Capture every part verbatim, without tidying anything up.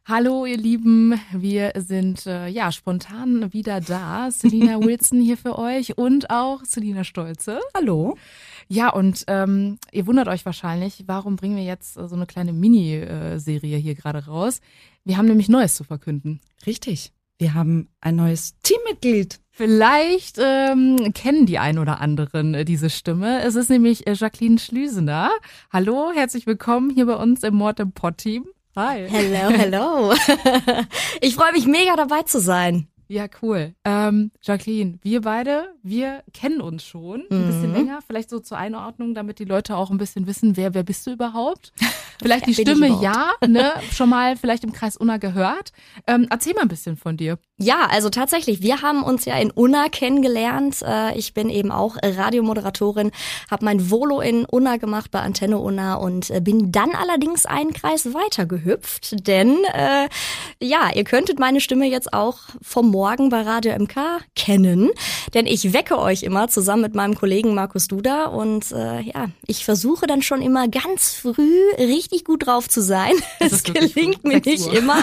Hallo ihr Lieben, wir sind äh, ja spontan wieder da. Selina Wilson hier für euch und auch Selina Stolze. Hallo. Ja, und ähm, ihr wundert euch wahrscheinlich, warum bringen wir jetzt äh, so eine kleine Mini-Serie hier gerade raus? Wir haben nämlich Neues zu verkünden. Richtig, wir haben ein neues Teammitglied. Vielleicht ähm, kennen die ein oder anderen äh, diese Stimme. Es ist nämlich äh, Jacqueline Schlüsener. Hallo, herzlich willkommen hier bei uns im Mord im Pod-Team. Hi. Hello, hello. Ich freue mich mega dabei zu sein. Ja, cool. Ähm, Jacqueline, wir beide, wir kennen uns schon ein Mhm. bisschen länger. Vielleicht so zur Einordnung, damit die Leute auch ein bisschen wissen, wer wer bist du überhaupt? Vielleicht die Wer bin ich Stimme, überhaupt? ja, ne, schon mal vielleicht im Kreis Unna gehört. Ähm, erzähl mal ein bisschen von dir. Ja, also tatsächlich, wir haben uns ja in Unna kennengelernt. Äh, Ich bin eben auch Radiomoderatorin, habe mein Volo in Unna gemacht bei Antenne Unna und äh, bin dann allerdings einen Kreis weiter gehüpft, denn äh, ja, ihr könntet meine Stimme jetzt auch vom Morgen bei Radio M K kennen, denn ich wecke euch immer zusammen mit meinem Kollegen Markus Duda und äh, ja, ich versuche dann schon immer ganz früh richtig gut drauf zu sein. Das Es ist wirklich gelingt früh, mir sechs nicht Uhr. immer.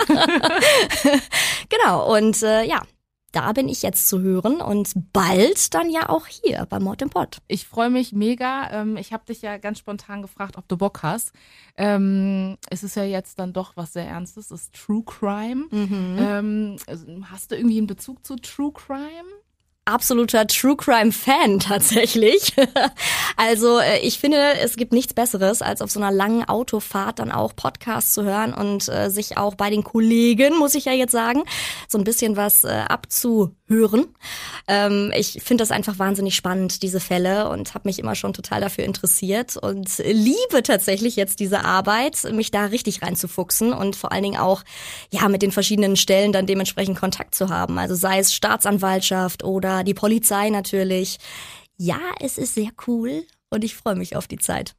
Genau, und äh, ja, da bin ich jetzt zu hören und bald dann ja auch hier bei Mord im Pod. Ich freue mich mega. Ähm, ich habe dich ja ganz spontan gefragt, ob du Bock hast. Ähm, es ist ja jetzt dann doch was sehr Ernstes, es ist True Crime. Ähm, also, hast du irgendwie einen Bezug zu True Crime? Absoluter True Crime Fan tatsächlich. Also äh, ich finde, es gibt nichts Besseres, als auf so einer langen Autofahrt dann auch Podcasts zu hören und äh, sich auch bei den Kollegen, muss ich ja jetzt sagen, so ein bisschen was äh, abzuhören. Ähm, ich finde das einfach wahnsinnig spannend, diese Fälle, und habe mich immer schon total dafür interessiert und liebe tatsächlich jetzt diese Arbeit, mich da richtig reinzufuchsen und vor allen Dingen auch ja mit den verschiedenen Stellen dann dementsprechend Kontakt zu haben. Also sei es Staatsanwaltschaft oder die Polizei natürlich. Ja, es ist sehr cool und ich freue mich auf die Zeit.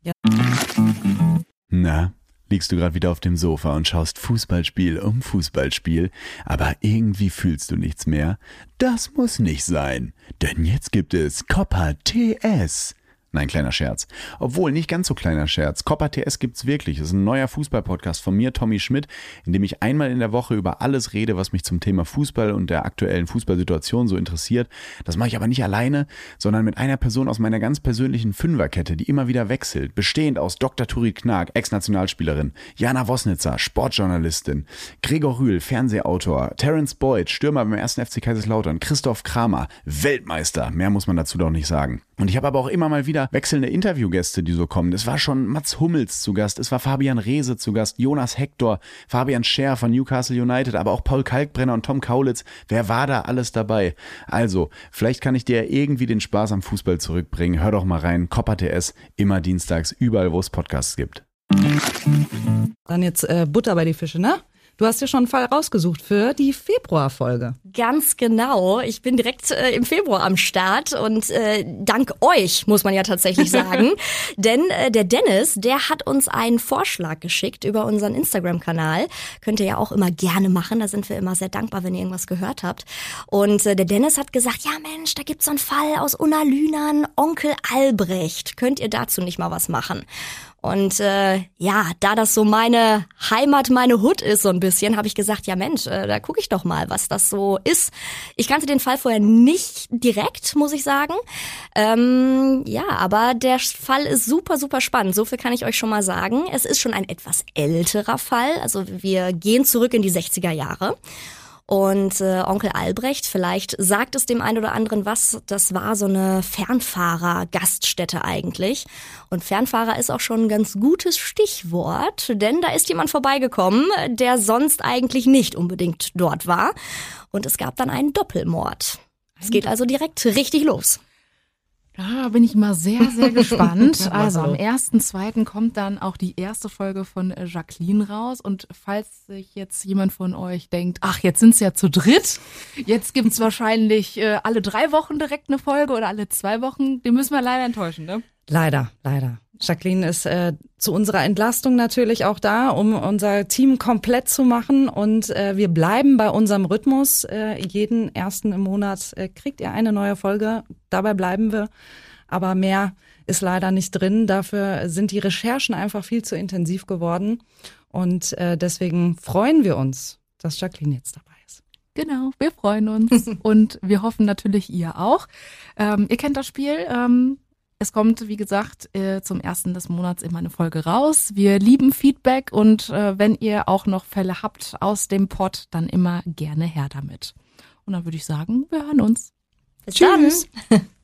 Na, liegst du gerade wieder auf dem Sofa und schaust Fußballspiel um Fußballspiel, aber irgendwie fühlst du nichts mehr? Das muss nicht sein, denn jetzt gibt es Copa T S. Nein, kleiner Scherz. Obwohl, nicht ganz so kleiner Scherz. Copa T S gibt's wirklich. Das ist ein neuer Fußball-Podcast von mir, Tommy Schmidt, in dem ich einmal in der Woche über alles rede, was mich zum Thema Fußball und der aktuellen Fußballsituation so interessiert. Das mache ich aber nicht alleine, sondern mit einer Person aus meiner ganz persönlichen Fünferkette, die immer wieder wechselt. Bestehend aus Doktor Turit Knag, Ex-Nationalspielerin, Jana Wosnitzer, Sportjournalistin, Gregor Rühl, Fernsehautor, Terence Boyd, Stürmer beim ersten F C Kaiserslautern, Christoph Kramer, Weltmeister. Mehr muss man dazu doch nicht sagen. Und ich habe aber auch immer mal wieder wechselnde Interviewgäste, die so kommen. Es war schon Mats Hummels zu Gast, es war Fabian Reese zu Gast, Jonas Hector, Fabian Scher von Newcastle United, aber auch Paul Kalkbrenner und Tom Kaulitz. Wer war da alles dabei? Also, vielleicht kann ich dir irgendwie den Spaß am Fußball zurückbringen. Hör doch mal rein. Copa T S, immer dienstags, überall, wo es Podcasts gibt. Dann jetzt äh, Butter bei die Fische, ne? Du hast dir schon einen Fall rausgesucht für die Februarfolge. Ganz genau. Ich bin direkt äh, im Februar am Start und äh, dank euch, muss man ja tatsächlich sagen. Denn äh, der Dennis, der hat uns einen Vorschlag geschickt über unseren Instagram-Kanal. Könnt ihr ja auch immer gerne machen. Da sind wir immer sehr dankbar, wenn ihr irgendwas gehört habt. Und äh, der Dennis hat gesagt, ja Mensch, da gibt's so einen Fall aus Unna-Lünern, Onkel Albrecht. Könnt ihr dazu nicht mal was machen? Und äh, ja, da das so meine Heimat, meine Hut ist so ein bisschen, habe ich gesagt, ja Mensch, äh, da gucke ich doch mal, was das so ist. Ich kannte den Fall vorher nicht direkt, muss ich sagen. Ähm, ja, aber der Fall ist super, super spannend. So viel kann ich euch schon mal sagen. Es ist schon ein etwas älterer Fall. Also wir gehen zurück in die sechziger Jahre. Und äh, Onkel Albrecht, vielleicht sagt es dem einen oder anderen was, das war so eine Fernfahrer-Gaststätte eigentlich. Und Fernfahrer ist auch schon ein ganz gutes Stichwort, denn da ist jemand vorbeigekommen, der sonst eigentlich nicht unbedingt dort war. Und es gab dann einen Doppelmord. Es geht also direkt richtig los. Da bin ich mal sehr, sehr gespannt. Was Also am los? ersten zweiten kommt dann auch die erste Folge von äh, Jacqueline raus. Und falls sich jetzt jemand von euch denkt, ach, jetzt sind's ja zu dritt, jetzt gibt's wahrscheinlich äh, alle drei Wochen direkt eine Folge oder alle zwei Wochen, den müssen wir leider enttäuschen, ne? Leider, leider. Jacqueline ist äh, zu unserer Entlastung natürlich auch da, um unser Team komplett zu machen. Und äh, wir bleiben bei unserem Rhythmus. Äh, jeden ersten im Monat äh, kriegt ihr eine neue Folge. Dabei bleiben wir. Aber mehr ist leider nicht drin. Dafür sind die Recherchen einfach viel zu intensiv geworden. Und äh, deswegen freuen wir uns, dass Jacqueline jetzt dabei ist. Genau, wir freuen uns und wir hoffen natürlich, ihr auch. Ähm, ihr kennt das Spiel. Ähm, es kommt, wie gesagt, äh, zum ersten des Monats immer eine Folge raus. Wir lieben Feedback und äh, wenn ihr auch noch Fälle habt aus dem Pod, dann immer gerne her damit. Und dann würde ich sagen, wir hören uns. Bis Tschüss. dann.